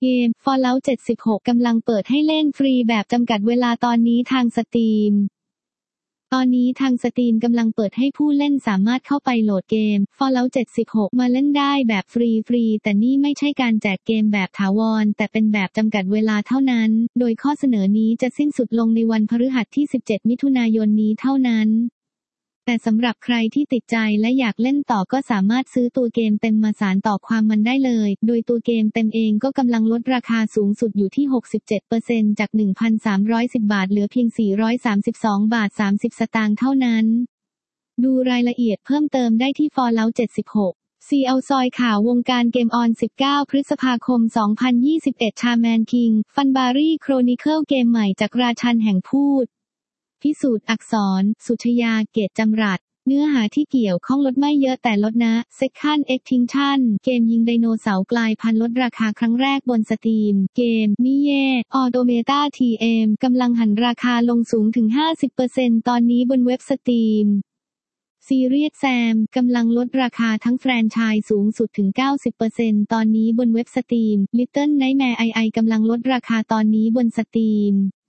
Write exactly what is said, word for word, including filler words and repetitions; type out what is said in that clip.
เกม Fallout เจ็ดสิบหก กำลังเปิดให้เล่นฟรีแบบจำกัดเวลาตอนนี้ทาง Steam ตอนนี้ทาง Steam กำลังเปิดให้ผู้เล่นสามารถเข้าไปโหลดเกม Fallout เจ็ดสิบหก มาเล่นได้แบบฟรีๆแต่นี่ไม่ใช่การแจกเกมแบบถาวรแต่เป็นแบบจำกัดเวลาเท่านั้นโดยข้อเสนอนี้จะสิ้นสุดลงในวันพฤหัสที่สิบเจ็ดมิถุนายนนี้เท่านั้นแต่สำหรับใครที่ติดใจและอยากเล่นต่อก็สามารถซื้อตัวเกมเต็มมาสานต่อความมันได้เลยโดยตัวเกมเต็มเองก็กำลังลดราคาสูงสุดอยู่ที่ หกสิบเจ็ดเปอร์เซ็นต์ จาก หนึ่งพันสามร้อยสิบ บาทเหลือเพียง สี่ร้อยสามสิบสอง บาท สามสิบ สตางค์เท่านั้นดูรายละเอียดเพิ่มเติมได้ที่ Fallout เจ็ดสิบหก ซี แอล ซอยข่าววงการเกมออน สิบเก้า พฤษภาคม สองพันยี่สิบเอ็ด ชาแมนคิง ฟันบารี่โครนิเคิลเกมใหม่จากราชันแห่งพูดพิสูจน์อักษร สุชยา เกตจำรัดเนื้อหาที่เกี่ยวข้องลดไม่เยอะแต่ลดนะ Second Extinction เกมยิงไดโนเสาร์กลายพันธุ์ลดราคาครั้งแรกบนสตรีมเกมมิเย่ Automata ที เอ็ม กำลังหันราคาลงสูงถึง ห้าสิบเปอร์เซ็นต์ ตอนนี้บนเว็บสตรีมซีเรียสแซมกำลังลดราคาทั้งแฟรนไชส์สูงสุดถึง เก้าสิบเปอร์เซ็นต์ ตอนนี้บนเว็บสตรีม Little Nightmares ไอ ไอ กำลังลดราคาตอนนี้บนสตรีม